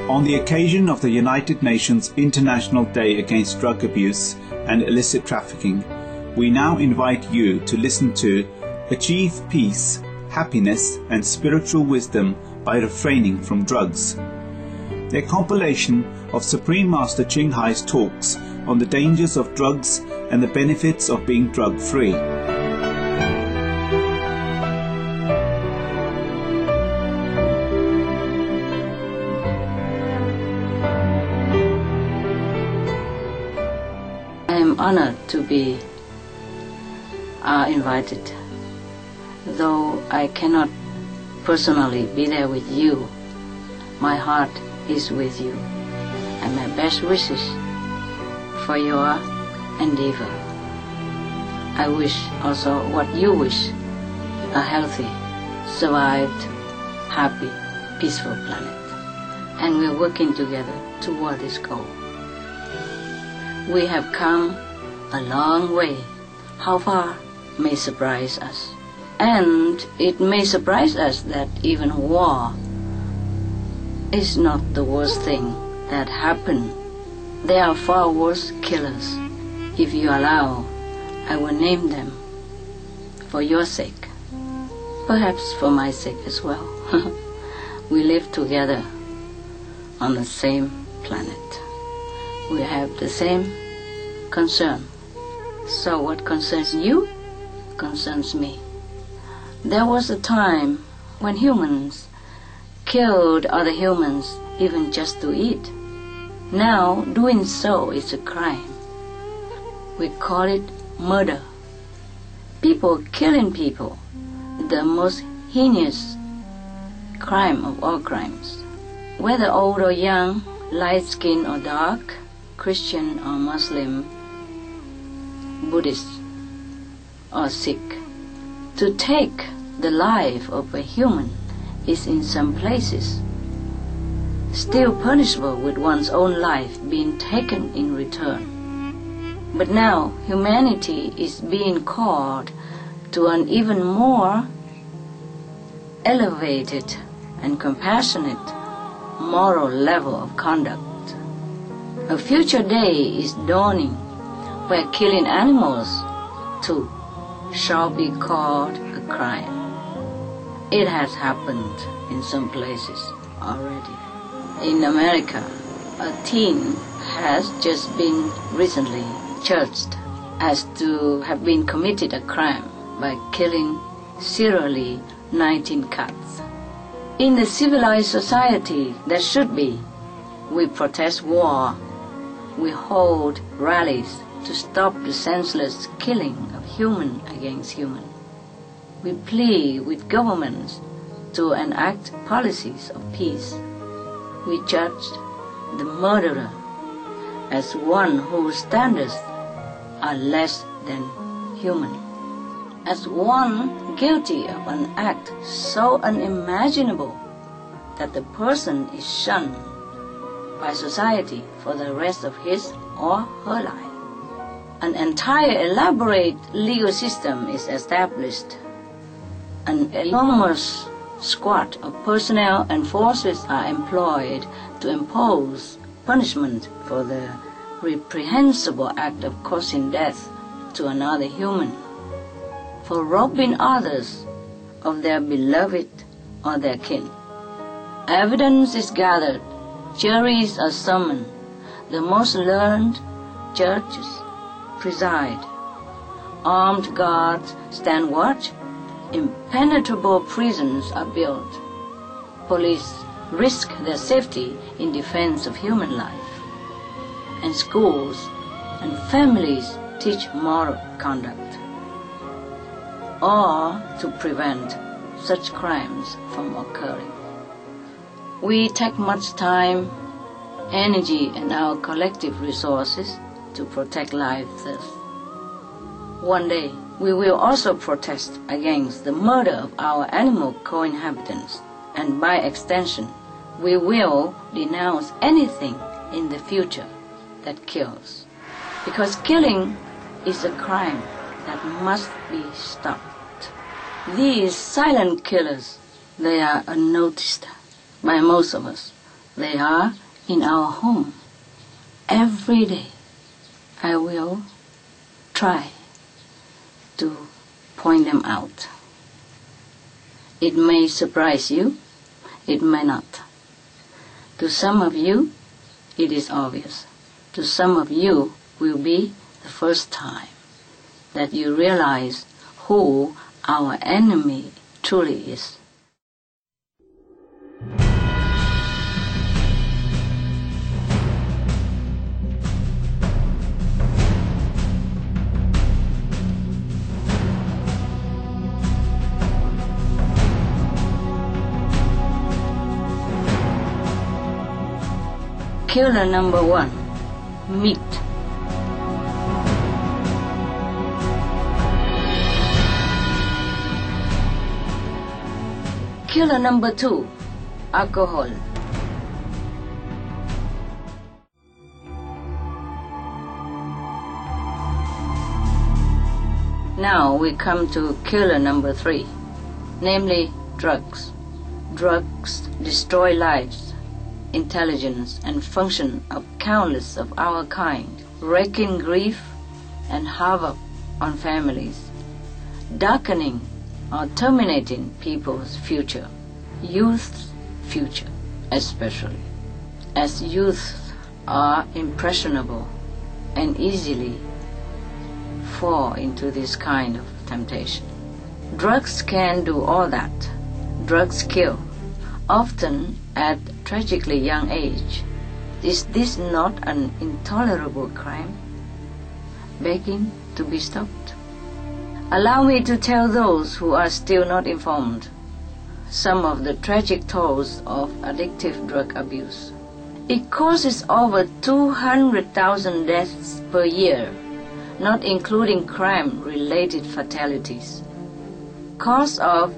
On the occasion of the United Nations International Day Against Drug Abuse and Illicit Trafficking, we now invite you to listen to Achieve Peace, Happiness and Spiritual Wisdom by Refraining from Drugs, a compilation of Supreme Master Ching Hai's talks on the dangers of drugs and the benefits of being drug-free. I am honored to be invited. Though I cannot personally be there with you, my heart is with you, and my best wishes for your endeavor. I wish also what you wish, a healthy, survived, happy, peaceful planet. And we're working together toward this goal. We have come a long way. How far may surprise us. And it may surprise us that even war is not the worst thing that happened. There are far worse killers. If you allow, I will name them for your sake, perhaps for my sake as well. We live together on the same planet. We have the same concern. So what concerns you concerns me. There was a time when humans killed other humans even just to eat. Now doing so is a crime. We call it murder. People killing people, the most heinous crime of all crimes. Whether old or young, light-skinned or dark, Christian or Muslim, Buddhist or Sikh. To take the life of a human is in some places still punishable with one's own life being taken in return. But now humanity is being called to an even more elevated and compassionate moral level of conduct. A future day is dawning where killing animals too shall be called a crime. It has happened in some places already. In America, a teen has just been recently charged as to have been committed a crime by killing serially 19 cats. In the civilized society that should be, we protest war. We hold rallies to stop the senseless killing of human against human. We plead with governments to enact policies of peace. We judge the murderer as one whose standards are less than human, as one guilty of an act so unimaginable that the person is shunned by society for the rest of his or her life. An entire elaborate legal system is established. An enormous squad of personnel and forces are employed to impose punishment for the reprehensible act of causing death to another human, for robbing others of their beloved or their kin. Evidence is gathered, juries are summoned, the most learned judges preside, armed guards stand watch, impenetrable prisons are built. Police risk their safety in defense of human life, and schools and families teach moral conduct, or to prevent such crimes from occurring. We take much time, energy, and our collective resources to protect life thus. One day, we will also protest against the murder of our animal co-inhabitants, and by extension, we will denounce anything in the future that kills, because killing is a crime that must be stopped. These silent killers, they are unnoticed by most of us, They are in our home. Every day I will try to point them out. It may surprise you, it may not. To some of you, it is obvious. To some of you, will be the first time that you realize who our enemy truly is. Killer number 1, meat. Killer number 2, alcohol. Now we come to killer number 3, namely drugs. Drugs destroy lives, intelligence and function of countless of our kind, wreaking grief and havoc on families, darkening or terminating people's future, youth's future especially, as youths are impressionable and easily fall into this kind of temptation. Drugs can do all that. Drugs kill, often at tragically young age. Is this not an intolerable crime, begging to be stopped? Allow me to tell those who are still not informed some of the tragic tolls of addictive drug abuse. It causes over 200,000 deaths per year, not including crime-related fatalities. Cost of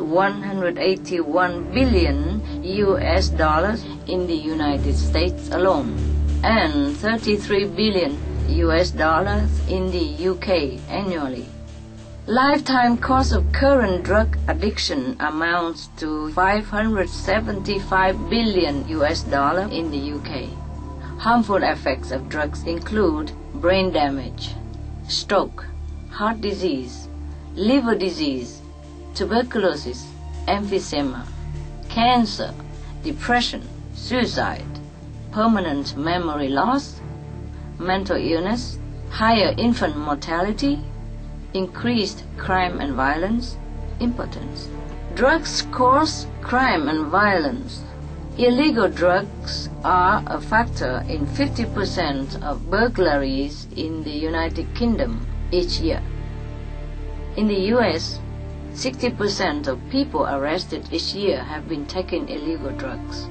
$181 billion in the United States alone, and $33 billion in the UK annually. Lifetime cost of current drug addiction amounts to $575 billion in the UK. Harmful effects of drugs include brain damage, stroke, heart disease, liver disease, tuberculosis, emphysema, cancer, depression, suicide, permanent memory loss, mental illness, higher infant mortality, increased crime and violence, impotence. Drugs cause crime and violence. Illegal drugs are a factor in 50% of burglaries in the United Kingdom each year. In the US, 60% of people arrested each year have been taking illegal drugs.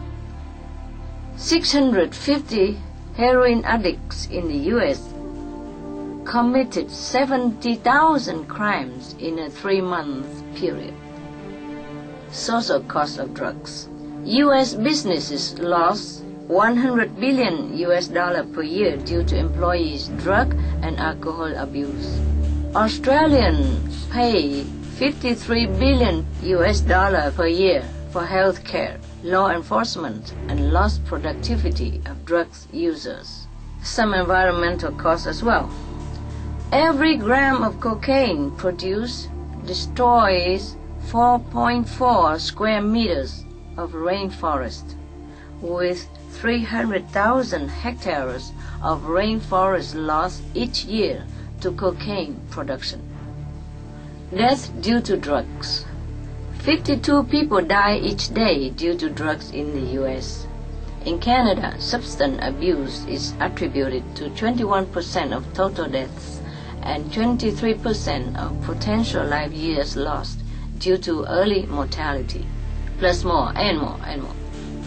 650 heroin addicts in the US committed 70,000 crimes in a 3-month period. Social cost of drugs. U.S. businesses lost $100 billion per year due to employees' drug and alcohol abuse. Australians pay $53 billion per year for health care, law enforcement, and lost productivity of drugs users. Some environmental costs as well. Every gram of cocaine produced destroys 4.4 square meters of rainforest, with 300,000 hectares of rainforest lost each year to cocaine production. Death due to drugs. 52 people die each day due to drugs in the U.S. In Canada, substance abuse is attributed to 21% of total deaths and 23% of potential life years lost due to early mortality, plus more and more and more.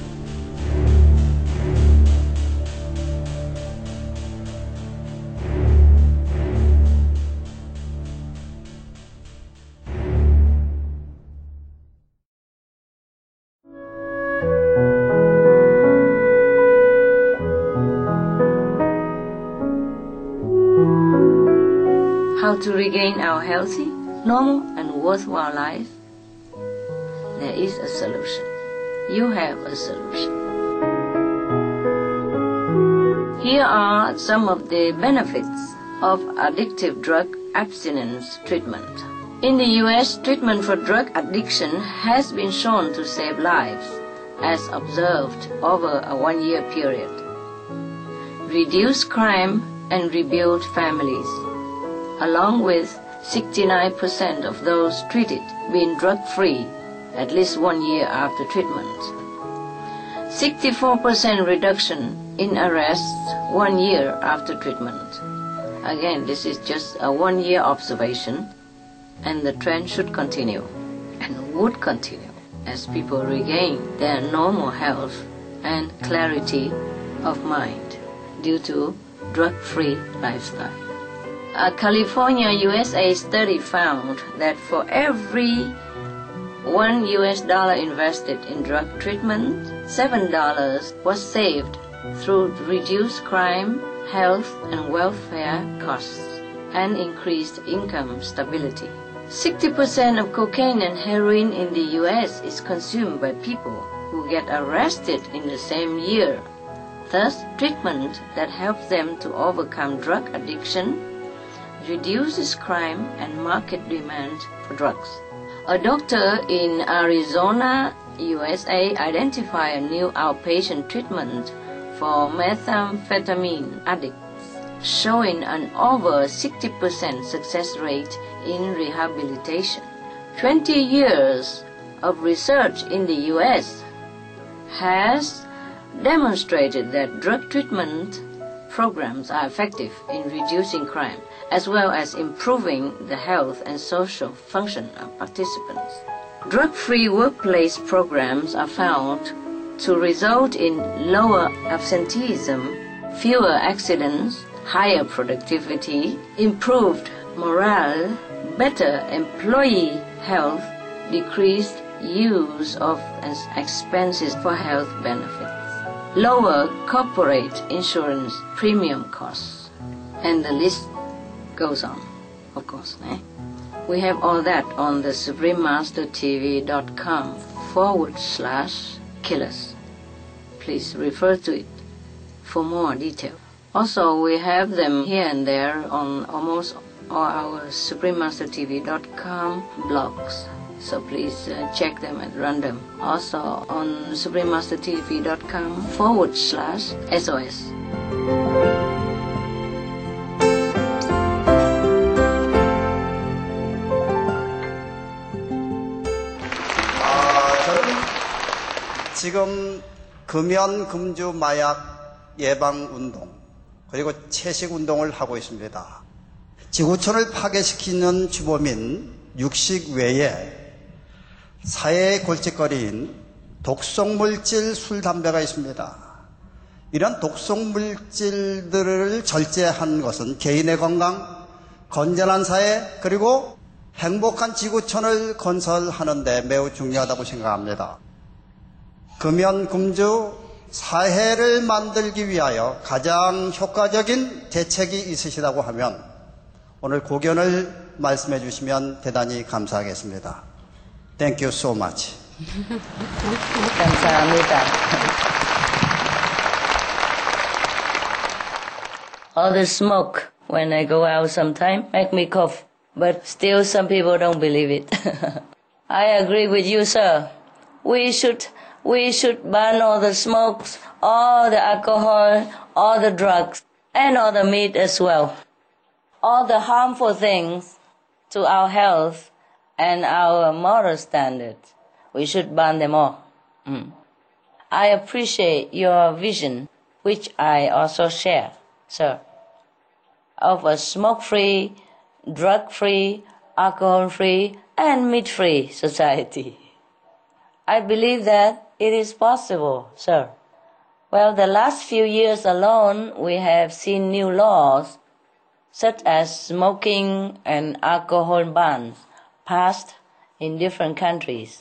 How to regain our healthy, normal, and worthwhile life? There is a solution. You have a solution. Here are some of the benefits of addictive drug abstinence treatment. In the U.S., treatment for drug addiction has been shown to save lives, as observed over a 1-year period, reduce crime and rebuild families, along with 69% of those treated being drug-free at least 1 year after treatment. 64% reduction in arrests 1 year after treatment. Again, this is just a 1-year observation, and the trend should continue and would continue as people regain their normal health and clarity of mind due to drug-free lifestyle. A California, USA study found that for every $1 invested in drug treatment, $7 was saved through reduced crime, health, and welfare costs, and increased income stability. 60% of cocaine and heroin in the U.S. is consumed by people who get arrested in the same year. Thus, treatment that helps them to overcome drug addiction reduces crime and market demand for drugs. A doctor in Arizona, USA identified a new outpatient treatment for methamphetamine addicts, showing an over 60% success rate in rehabilitation. 20 years of research in the U.S. has demonstrated that drug treatment programs are effective in reducing crime, as well as improving the health and social function of participants. Drug-free workplace programs are found to result in lower absenteeism, fewer accidents, higher productivity, improved morale, better employee health, decreased use of expenses for health benefits, lower corporate insurance premium costs, and the list goes on, of course. We have all that on the suprememastertv.com/killers. Please refer to it for more detail. Also, we have them here and there on almost all our suprememastertv.com blogs. So please check them at random. Also on suprememastertv.com/SOS. 저는 지금 금연, 금주, 마약 예방 운동 그리고 채식 운동을 하고 있습니다. 지구촌을 파괴시키는 주범인 육식 외에 사회의 골칫거리인 독성물질 술, 담배가 있습니다. 이런 독성물질들을 절제하는 것은 개인의 건강, 건전한 사회, 그리고 행복한 지구촌을 건설하는 데 매우 중요하다고 생각합니다. 금연, 금주, 사회를 만들기 위하여 가장 효과적인 대책이 있으시다고 하면 오늘 고견을 말씀해 주시면 대단히 감사하겠습니다. Thank you so much. 감사합니다. All the smoke when I go out sometime make me cough, but still some people don't believe it. I agree with you, sir. We should ban all the smokes, all the alcohol, all the drugs, and all the meat as well. All the harmful things to our health and our moral standards. We should ban them all. I appreciate your vision, which I also share, sir, of a smoke-free, drug-free, alcohol-free, and meat-free society. I believe that it is possible, sir. Well, the last few years alone, we have seen new laws, such as smoking and alcohol bans, passed in different countries.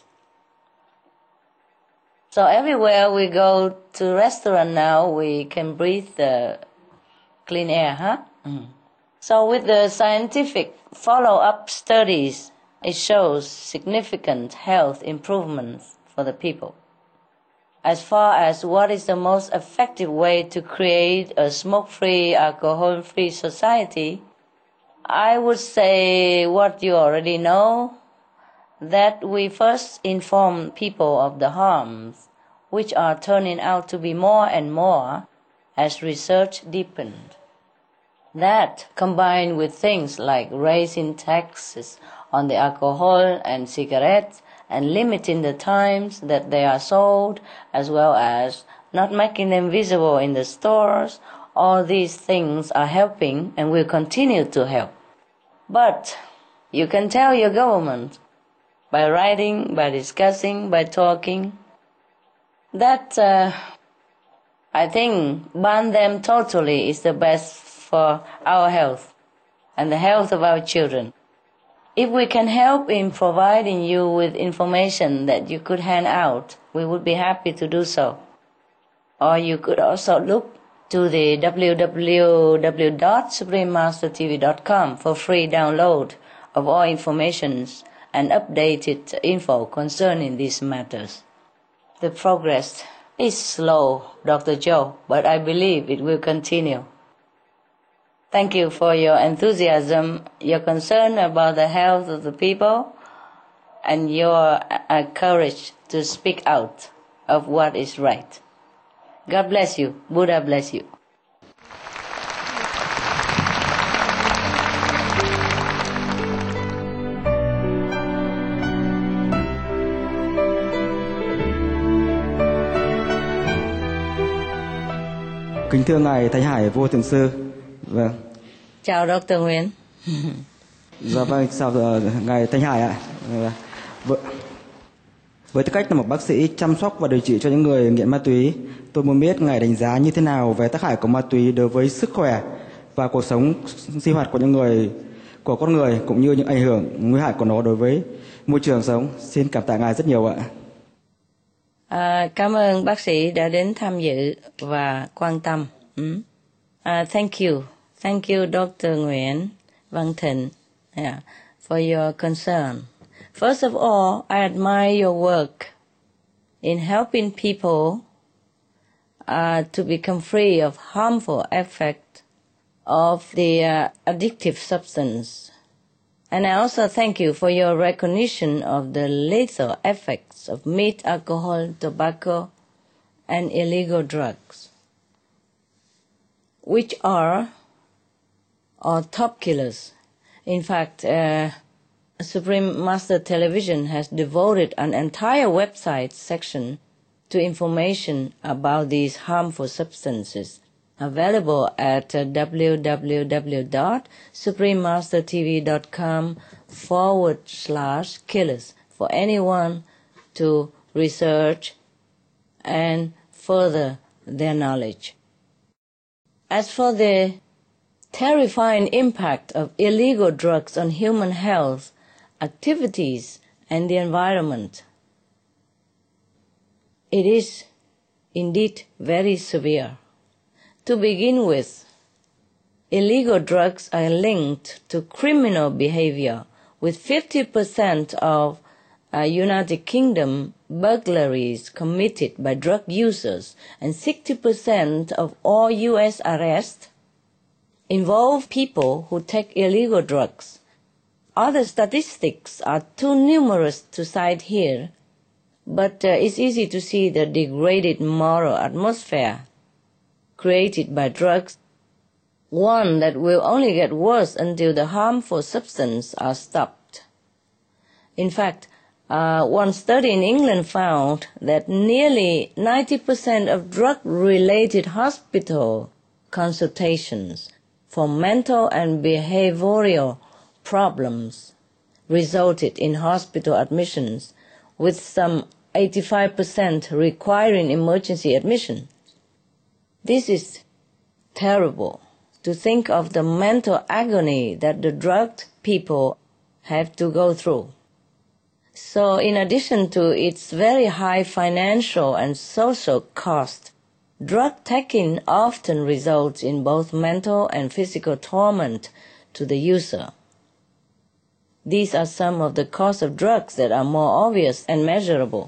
So everywhere we go to restaurant now, we can breathe the clean air, huh? So with the scientific follow-up studies, it shows significant health improvements for the people. as far as what is the most effective way to create a smoke-free, alcohol-free society, I would say what you already know, that we first inform people of the harms, which are turning out to be more and more as research deepened. That, combined with things like raising taxes on the alcohol and cigarettes and limiting the times that they are sold, as well as not making them visible in the stores, all these things are helping and will continue to help. But you can tell your government by writing, by discussing, by talking, that I think ban them totally is the best for our health and the health of our children. If we can help in providing you with information that you could hand out, we would be happy to do so. Or you could also look to the www.suprememastertv.com for free download of all informations and updated info concerning these matters. The progress is slow, Dr. Joe, but I believe it will continue. Thank you for your enthusiasm, your concern about the health of the people, and your courage to speak out of what is right. God bless you. Buddha bless you. Kính thưa Ngài Thanh Hải Vô Thượng Sư. Vâng. Chào Dr. Nguyễn. Dạ vâng, chào Ngài Thanh Hải ạ. Với tư cách là một bác sĩ chăm sóc và điều trị cho những người nghiện ma túy, tôi muốn biết Ngài đánh giá như thế nào về tác hại của ma túy đối với sức khỏe và cuộc sống sinh hoạt của con người cũng như những ảnh hưởng nguy hại của nó đối với môi trường sống. Xin cảm tạ Ngài rất nhiều ạ. Cảm ơn bác sĩ đã đến tham dự và quan tâm. Thank you. Thank you, Dr. Nguyễn Văn Thịnh, for your concern. First of all, I admire your work in helping people to become free of harmful effects of the addictive substance. And I also thank you for your recognition of the lethal effects of meat, alcohol, tobacco, and illegal drugs, which are top killers. In fact, Supreme Master Television has devoted an entire website section to information about these harmful substances, available at www.suprememastertv.com/killers for anyone to research and further their knowledge. As for the terrifying impact of illegal drugs on human health, activities, and the environment, it is indeed very severe. To begin with, illegal drugs are linked to criminal behavior, with 50% of United Kingdom burglaries committed by drug users and 60% of all U.S. arrests involve people who take illegal drugs. Other statistics are too numerous to cite here, but it's easy to see the degraded moral atmosphere created by drugs, one that will only get worse until the harmful substances are stopped. In fact, one study in England found that nearly 90% of drug-related hospital consultations for mental and behavioral problems resulted in hospital admissions, with some 85% requiring emergency admission. This is terrible, to think of the mental agony that the drugged people have to go through. So in addition to its very high financial and social cost, drug taking often results in both mental and physical torment to the user. These are some of the costs of drugs that are more obvious and measurable.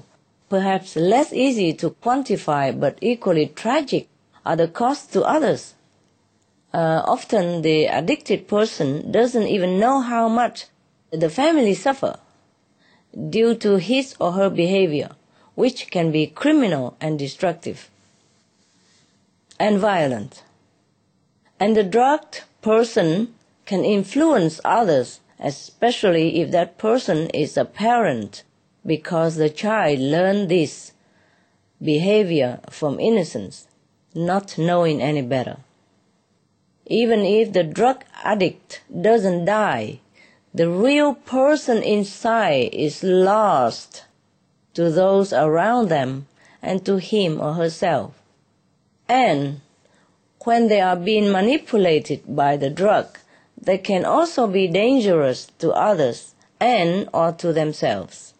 perhaps less easy to quantify but equally tragic, are the costs to others. Often the addicted person doesn't even know how much the family suffer due to his or her behavior, which can be criminal and destructive and violent. And the drugged person can influence others, especially if that person is a parent, because the child learned this behavior from innocence, not knowing any better. Even if the drug addict doesn't die, the real person inside is lost to those around them and to him or herself. And when they are being manipulated by the drug, they can also be dangerous to others and or to themselves.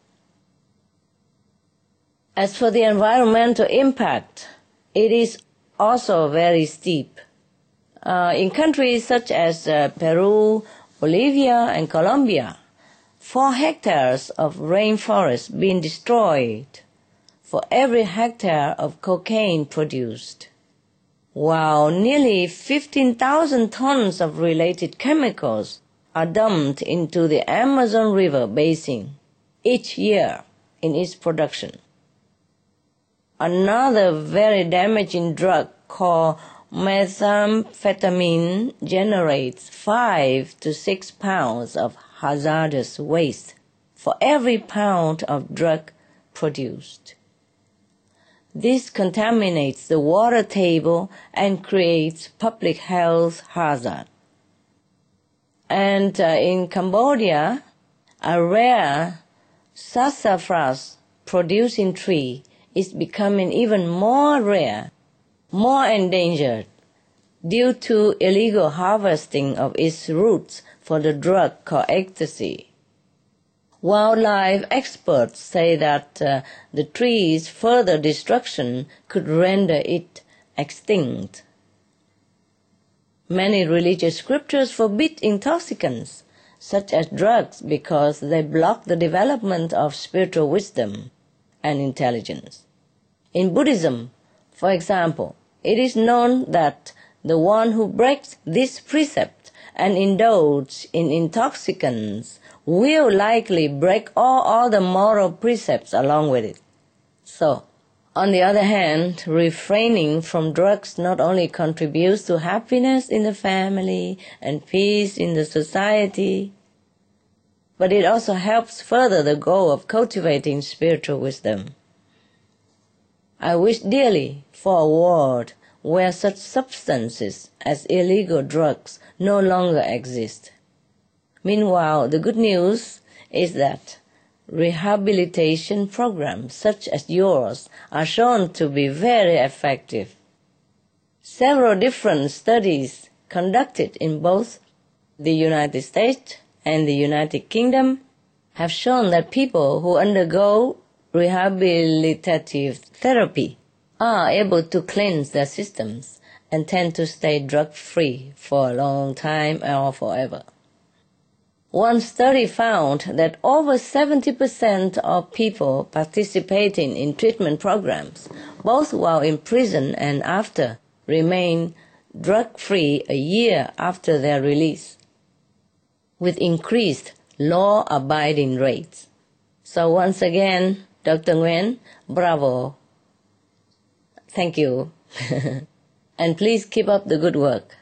As for the environmental impact, it is also very steep. In countries such as Peru, Bolivia, and Colombia, 4 hectares of rainforest being destroyed for every hectare of cocaine produced, while nearly 15,000 tons of related chemicals are dumped into the Amazon River basin each year in its production. Another very damaging drug called methamphetamine generates 5 to 6 pounds of hazardous waste for every pound of drug produced. This contaminates the water table and creates public health hazard. And in Cambodia, a rare sassafras producing tree is becoming even more rare, more endangered, due to illegal harvesting of its roots for the drug called ecstasy. Wildlife experts say that the tree's further destruction could render it extinct. Many religious scriptures forbid intoxicants, such as drugs, because they block the development of spiritual wisdom and intelligence. In Buddhism, for example, it is known that the one who breaks this precept and indulges in intoxicants will likely break all other moral precepts along with it. So, on the other hand, refraining from drugs not only contributes to happiness in the family and peace in the society, but it also helps further the goal of cultivating spiritual wisdom. I wish dearly for a world where such substances as illegal drugs no longer exist. Meanwhile, the good news is that rehabilitation programs such as yours are shown to be very effective. Several different studies conducted in both the United States and the United Kingdom have shown that people who undergo rehabilitative therapy are able to cleanse their systems and tend to stay drug-free for a long time or forever. One study found that over 70% of people participating in treatment programs, both while in prison and after, remain drug-free a year after their release, with increased law-abiding rates. So once again, Dr. Nguyen, bravo. Thank you. And please keep up the good work.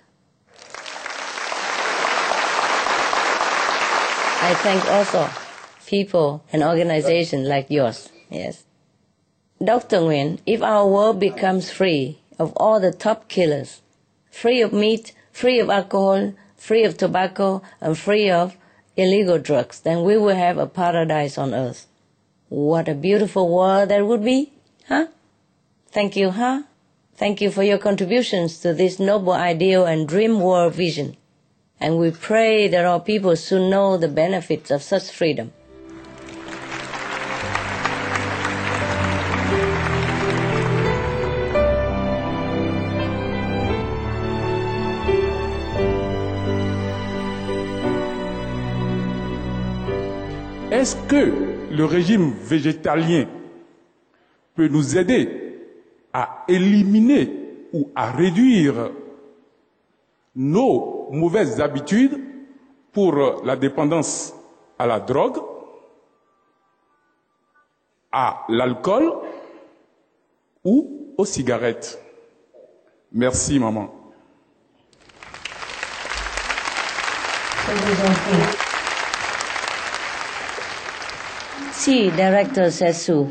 I thank also people and organizations like yours. Yes. Dr. Nguyen, if our world becomes free of all the top killers, free of meat, free of alcohol, free of tobacco, and free of illegal drugs, then we will have a paradise on earth. What a beautiful world that would be, huh? Thank you, huh? Thank you for your contributions to this noble ideal and dream world vision. And we pray that our people soon know the benefits of such freedom. Est-ce que le régime végétalien peut nous aider à éliminer ou à réduire nos mauvaises habitudes pour la dépendance à la drogue, à l'alcool ou aux cigarettes. Merci, maman. See, Director Sesu.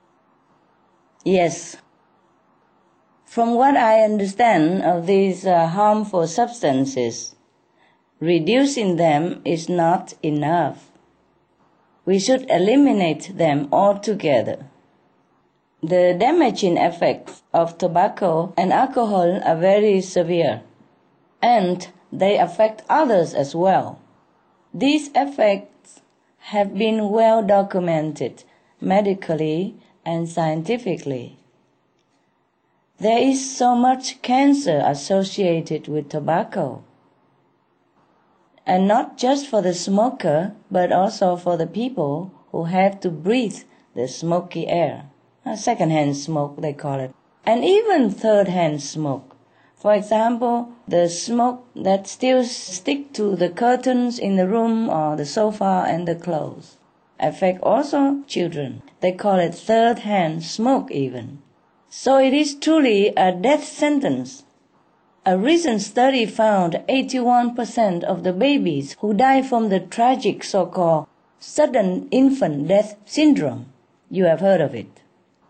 Yes. From what I understand of these harmful substances, reducing them is not enough. We should eliminate them altogether. The damaging effects of tobacco and alcohol are very severe, and they affect others as well. These effects have been well documented medically and scientifically. There is so much cancer associated with tobacco, and not just for the smoker, but also for the people who have to breathe the smoky air. Second-hand smoke, they call it, and even third-hand smoke. For example, the smoke that still stick to the curtains in the room or the sofa and the clothes affect also children. They call it third-hand smoke even. So it is truly a death sentence. A recent study found 81% of the babies who die from the tragic so-called sudden infant death syndrome. You have heard of it.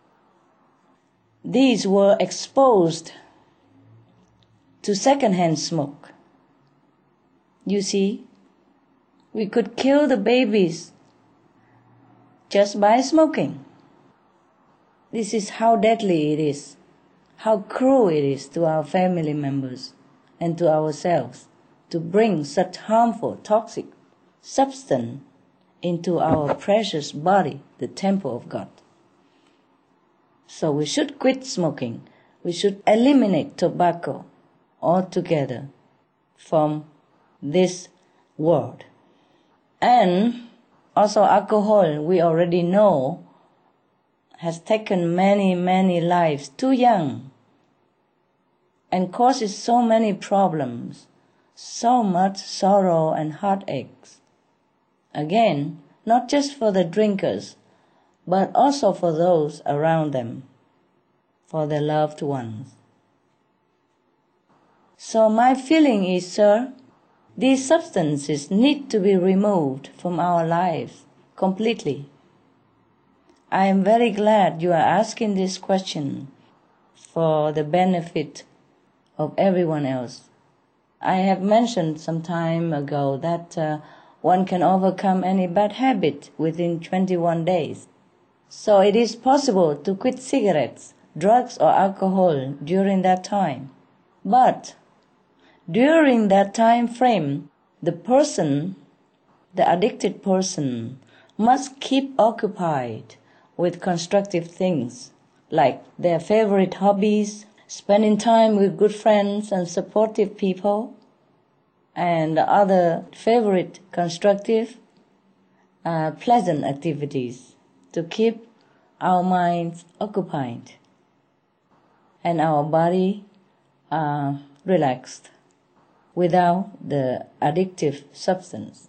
These were exposed to second-hand smoke. You see, we could kill the babies just by smoking. This is how deadly it is, how cruel it is to our family members and to ourselves to bring such harmful, toxic substance into our precious body, the temple of God. So we should quit smoking. We should eliminate tobacco altogether from this world. And also alcohol, we already know, has taken many, many lives too young and causes so many problems, so much sorrow and heartaches. Again, not just for the drinkers, but also for those around them, for their loved ones. So my feeling is, sir, these substances need to be removed from our lives completely. I am very glad you are asking this question for the benefit of everyone else. I have mentioned some time ago that one can overcome any bad habit within 21 days. So it is possible to quit cigarettes, drugs or alcohol during that time. But during that time frame, the addicted person, must keep occupied with constructive things like their favorite hobbies, spending time with good friends and supportive people, and other favorite constructive, pleasant activities to keep our minds occupied and our body relaxed without the addictive substance.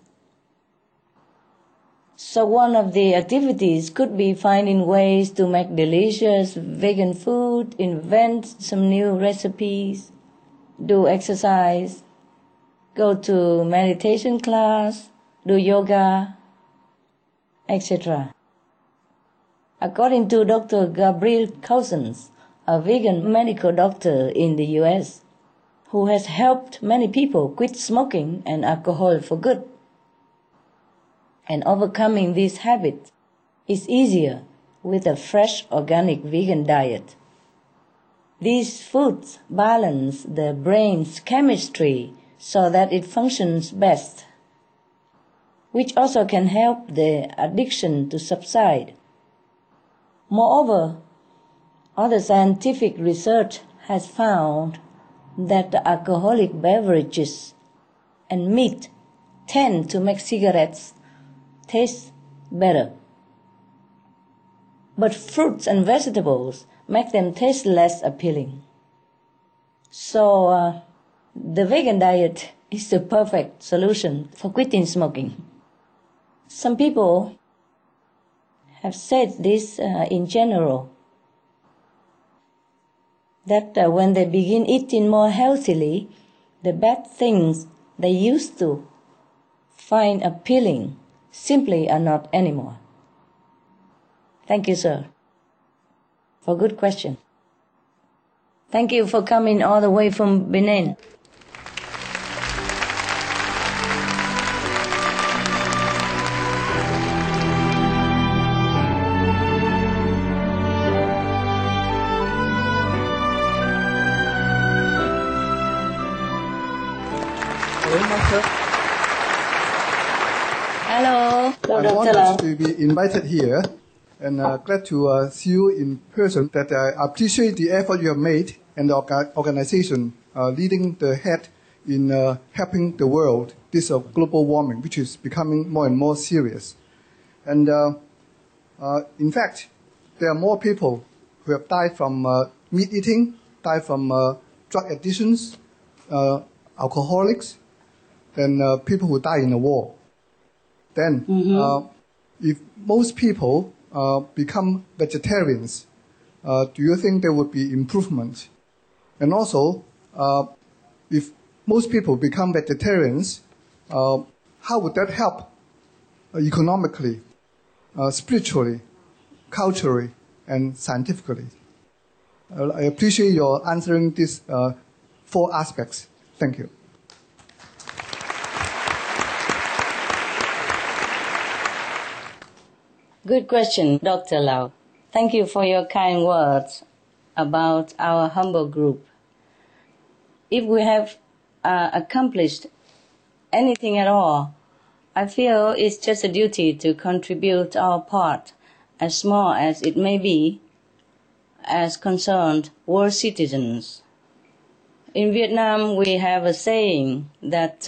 So one of the activities could be finding ways to make delicious vegan food, invent some new recipes, do exercise, go to meditation class, do yoga, etc. According to Dr. Gabriel Cousins, a vegan medical doctor in the US, who has helped many people quit smoking and alcohol for good, and overcoming this habit is easier with a fresh organic vegan diet. These foods balance the brain's chemistry so that it functions best, which also can help the addiction to subside. Moreover, other scientific research has found that the alcoholic beverages and meat tend to make cigarettes taste better. but fruits and vegetables make them taste less appealing. So the vegan diet is the perfect solution for quitting smoking. Some people have said this in general, that when they begin eating more healthily, the bad things they used to find appealing simply are not anymore. Thank you, sir, for good question. Thank you for coming all the way from Benin. Hello, I'm Dr. honored Lau. to be invited here and glad to see you in person. That I appreciate the effort you have made and the organization leading the head in helping the world. This global warming, which is becoming more and more serious. And in fact, there are more people who have died from meat eating, died from drug addictions, alcoholics, than people who die in a war. Then, if most people become vegetarians, do you think there would be improvement? And also, if most people become vegetarians, how would that help economically, spiritually, culturally, and scientifically? I appreciate your answering these 4 aspects. Thank you. Good question, Dr. Lau. Thank you for your kind words about our humble group. If we have accomplished anything at all, I feel it's just a duty to contribute our part, as small as it may be, as concerned world citizens. In Vietnam, we have a saying that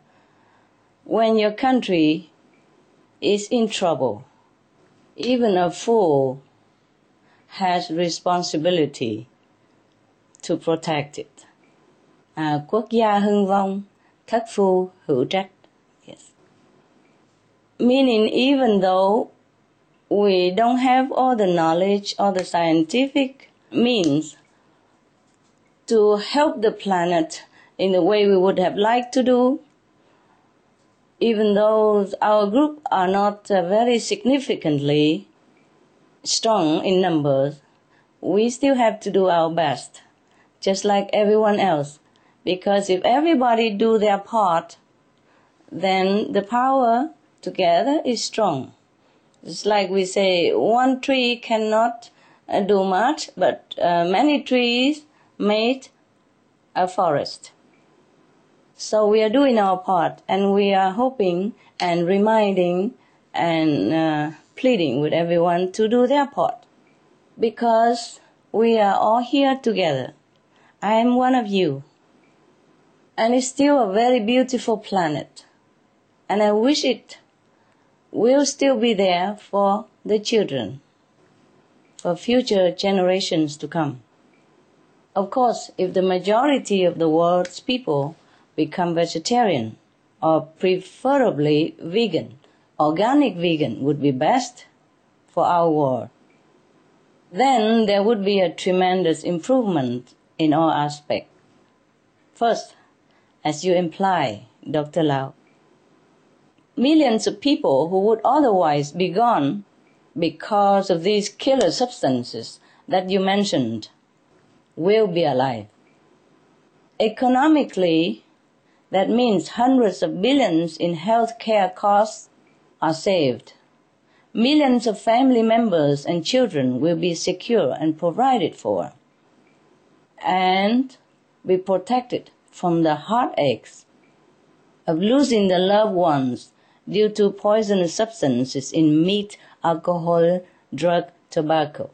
when your country is in trouble, even a fool has responsibility to protect it. Quốc gia hưng vong, thất phu hữu trách. Yes. Meaning, even though we don't have all the knowledge or the scientific means to help the planet in the way we would have liked to do, even though our group are not very significantly strong in numbers, we still have to do our best, just like everyone else. Because if everybody do their part, then the power together is strong. It's like we say, one tree cannot do much, but many trees made a forest. So we are doing our part, and we are hoping and reminding and pleading with everyone to do their part. Because we are all here together. I am one of you. And it's still a very beautiful planet. And I wish it will still be there for the children, for future generations to come. Of course, if the majority of the world's people become vegetarian, or preferably vegan, organic vegan would be best for our world. Then there would be a tremendous improvement in all aspects. First, as you imply, Dr. Lau, millions of people who would otherwise be gone because of these killer substances that you mentioned will be alive. Economically, that means hundreds of billions in health care costs are saved. Millions of family members and children will be secure and provided for, and be protected from the heartaches of losing their loved ones due to poisonous substances in meat, alcohol, drug, tobacco.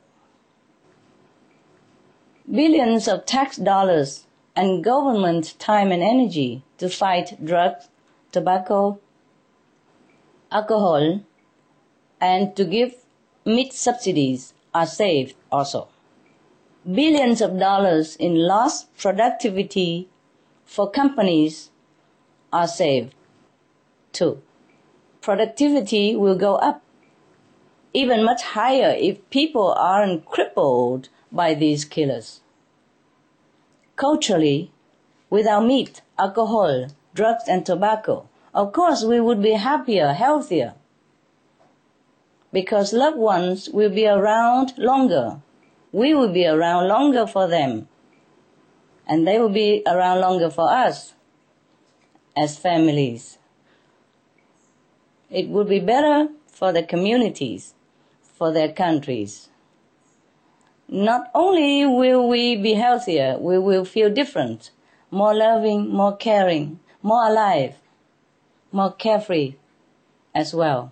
Billions of tax dollars and government time and energy to fight drugs, tobacco, alcohol, and to give meat subsidies are saved also. Billions of dollars in lost productivity for companies are saved too. Productivity will go up even much higher if people aren't crippled by these killers. Culturally, without meat, alcohol, drugs and tobacco, of course we would be happier, healthier, because loved ones will be around longer. We will be around longer for them, and they will be around longer for us as families. It would be better for the communities, for their countries. Not only will we be healthier, we will feel different, more loving, more caring, more alive, more carefree as well.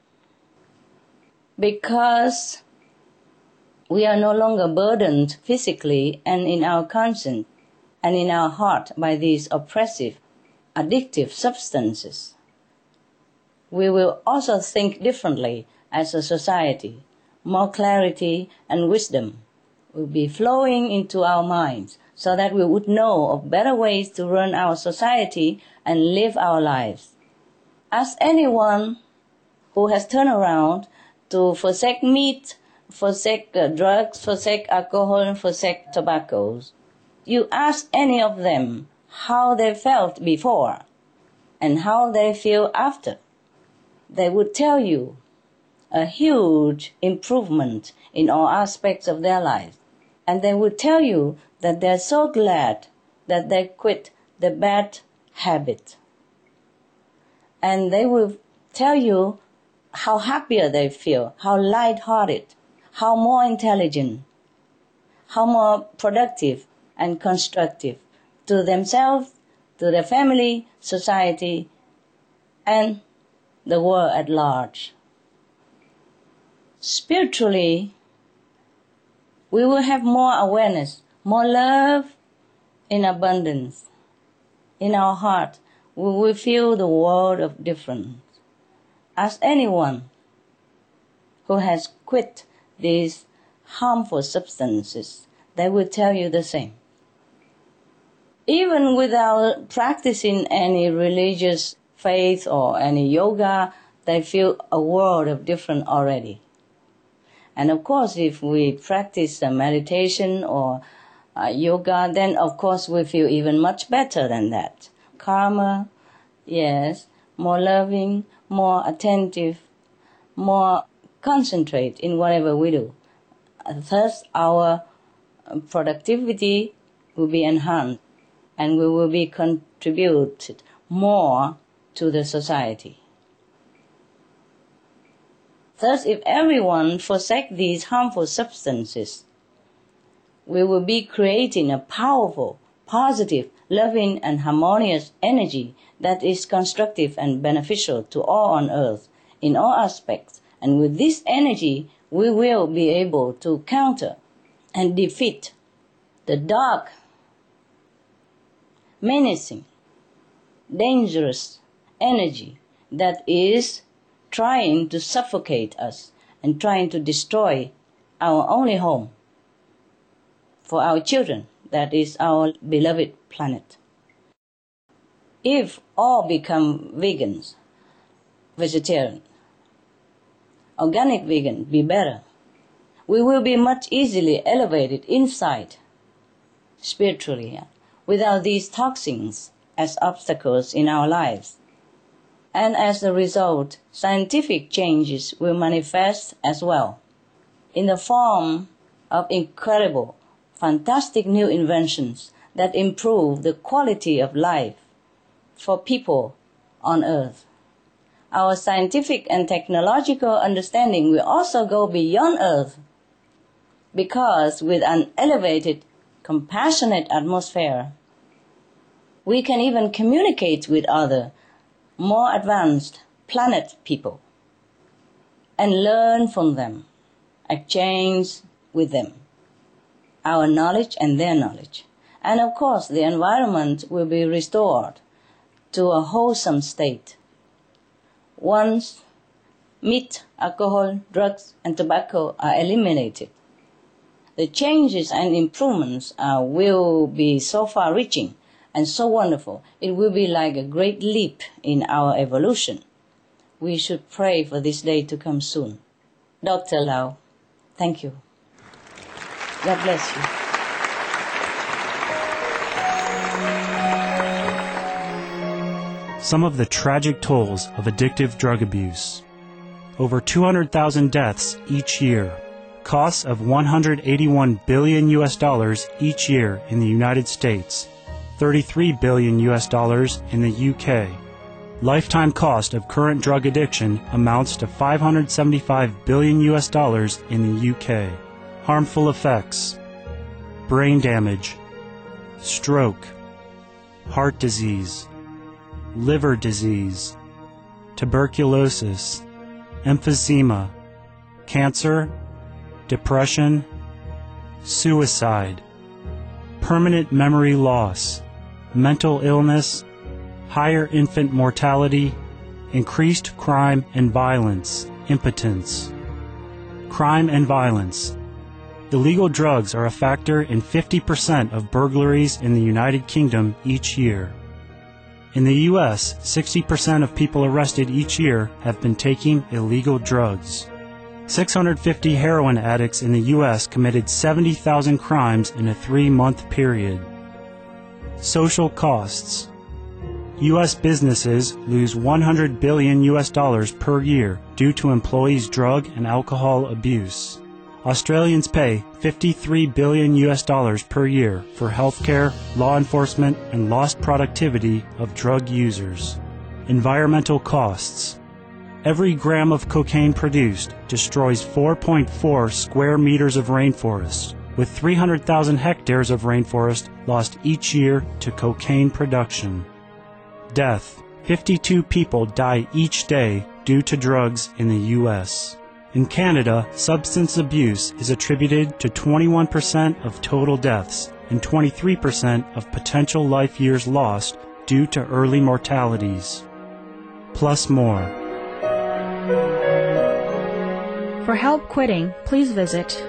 Because we are no longer burdened physically and in our conscience and in our heart by these oppressive, addictive substances. We will also think differently as a society. More clarity and wisdom will be flowing into our minds so that we would know of better ways to run our society and live our lives. Ask anyone who has turned around to forsake meat, forsake drugs, forsake alcohol, forsake tobaccos. You ask any of them how they felt before and how they feel after. They would tell you a huge improvement in all aspects of their lives. And they would tell you that they're so glad that they quit the bad habit. And they will tell you how happier they feel, how light-hearted, how more intelligent, how more productive and constructive to themselves, to their family, society, and the world at large. Spiritually, we will have more awareness, more love in abundance. In our heart, we will feel the world of difference. Ask anyone who has quit these harmful substances, they will tell you the same. Even without practicing any religious faith or any yoga, they feel a world of difference already. And of course, if we practice meditation or yoga, then of course we feel even much better than that. Calmer, yes, more loving, more attentive, more concentrate in whatever we do. Thus, our productivity will be enhanced and we will be contributed more to the society. Thus, if everyone forsake these harmful substances, we will be creating a powerful, positive, loving and harmonious energy that is constructive and beneficial to all on earth in all aspects. And with this energy, we will be able to counter and defeat the dark, menacing, dangerous energy that is trying to suffocate us and trying to destroy our only home for our children, that is our beloved planet. If all become vegans, vegetarian, organic vegan, be better, we will be much easily elevated inside, spiritually, without these toxins as obstacles in our lives. And as a result, scientific changes will manifest as well, in the form of incredible, fantastic new inventions that improve the quality of life for people on earth. Our scientific and technological understanding will also go beyond earth, because with an elevated, compassionate atmosphere, we can even communicate with other, more advanced planet people and learn from them, exchange with them our knowledge and their knowledge. And of course, the environment will be restored to a wholesome state. Once meat, alcohol, drugs, and tobacco are eliminated. The changes and improvements will be so far-reaching and so wonderful. It will be like a great leap in our evolution. We should pray for this day to come soon. Dr. Lau, thank you. God bless you. Some of the tragic tolls of addictive drug abuse. Over 200,000 deaths each year. Costs of $181 billion each year in the United States. $33 billion in the UK. Lifetime cost of current drug addiction amounts to $575 billion in the UK. Harmful effects: brain damage, stroke, heart disease, liver disease, tuberculosis, emphysema, cancer, depression, suicide, permanent memory loss, mental illness, higher infant mortality, increased crime and violence, impotence. Crime and violence. Illegal drugs are a factor in 50% of burglaries in the United Kingdom each year. In the U.S., 60% of people arrested each year have been taking illegal drugs. 650 heroin addicts in the U.S. committed 70,000 crimes in a 3-month period. Social costs. U.S. businesses lose $100 billion per year due to employees' drug and alcohol abuse. Australians pay $53 billion per year for healthcare, law enforcement, and lost productivity of drug users. Environmental costs. Every gram of cocaine produced destroys 4.4 square meters of rainforest, with 300,000 hectares of rainforest lost each year to cocaine production. Death. 52 people die each day due to drugs in the U.S. In Canada, substance abuse is attributed to 21% of total deaths and 23% of potential life years lost due to early mortalities. Plus more. For help quitting, please visit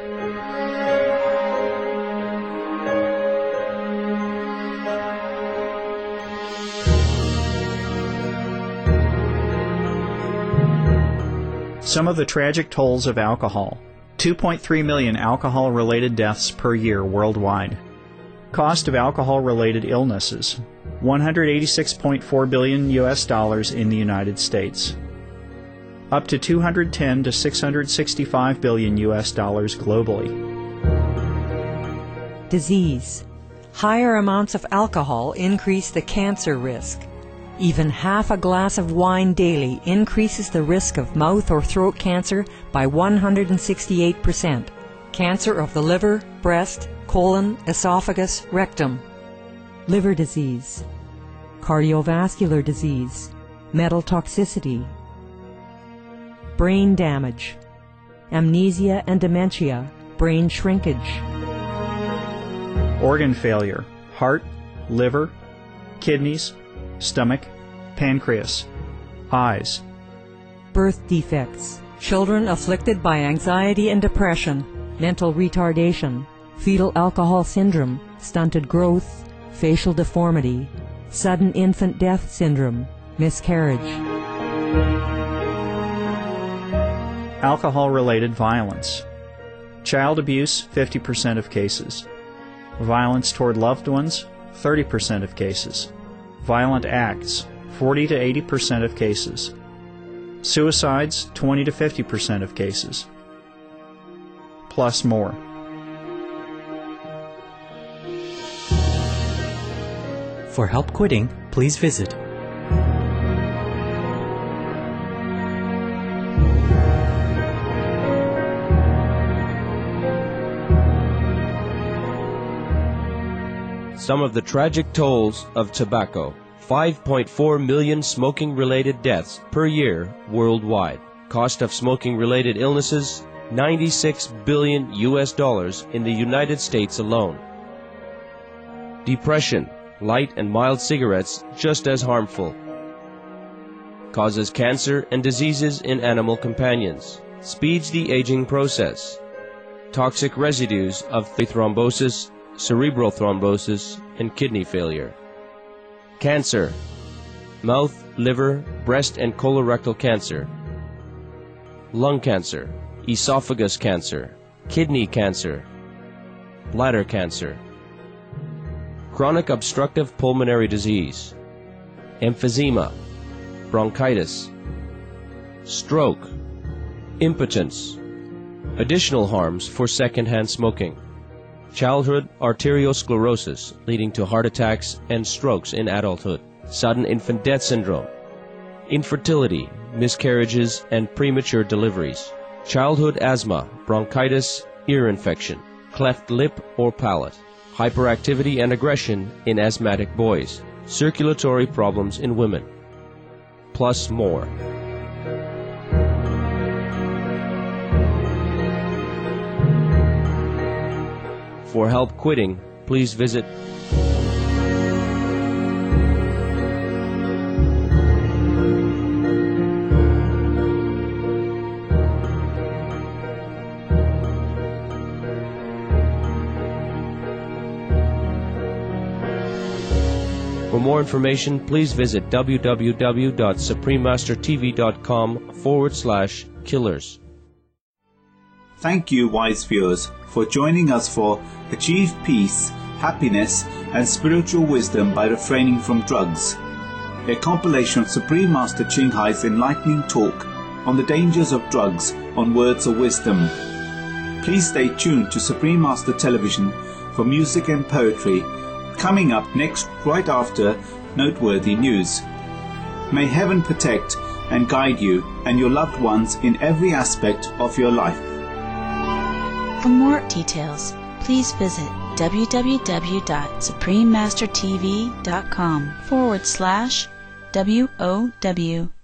Some of the tragic tolls of alcohol. 2.3 million alcohol-related deaths per year worldwide. Cost of alcohol-related illnesses. $186.4 billion in the United States. Up to $210 to $665 billion globally. Disease. Higher amounts of alcohol increase the cancer risk. Even half a glass of wine daily increases the risk of mouth or throat cancer by 168%. Cancer of the liver, breast, colon, esophagus, rectum. Liver disease. Cardiovascular disease. Metal toxicity. Brain damage. Amnesia and dementia. Brain shrinkage. Organ failure. Heart, liver, kidneys, stomach, pancreas, eyes. Birth defects. Children afflicted by anxiety and depression, mental retardation, fetal alcohol syndrome, stunted growth, facial deformity, sudden infant death syndrome, miscarriage. Alcohol-related violence. Child abuse, 50% of cases. Violence toward loved ones, 30% of cases. Violent acts, 40 to 80% of cases. Suicides, 20 to 50% of cases. Plus more. For help quitting, please visit Some of the tragic tolls of tobacco. 5.4 million smoking-related deaths per year worldwide. Cost of smoking-related illnesses, $96 billion in the United States alone. Depression. Light and mild cigarettes just as harmful. causes cancer and diseases in animal companions, speeds the aging process, toxic residues of thrombosis, cerebral thrombosis, and kidney failure. Cancer, mouth, liver, breast and colorectal cancer, lung cancer, esophagus cancer, kidney cancer, bladder cancer, chronic obstructive pulmonary disease, emphysema, bronchitis, stroke, impotence, additional harms for secondhand smoking, childhood arteriosclerosis leading to heart attacks and strokes in adulthood, sudden infant death syndrome, infertility, miscarriages and premature deliveries, childhood asthma, bronchitis, ear infection, cleft lip or palate, hyperactivity and aggression in asthmatic boys, circulatory problems in women, plus more. For help quitting, please visit For more information, please visit www.suprememastertv.com/killers. Thank you, wise viewers, for joining us for Achieve Peace, Happiness, and Spiritual Wisdom by Refraining from Drugs, a compilation of Supreme Master Ching Hai's enlightening talk on the dangers of drugs on Words of Wisdom. Please stay tuned to Supreme Master Television for music and poetry, coming up next right after noteworthy news. May heaven protect and guide you and your loved ones in every aspect of your life. For more details, please visit www.suprememastertv.com/WOW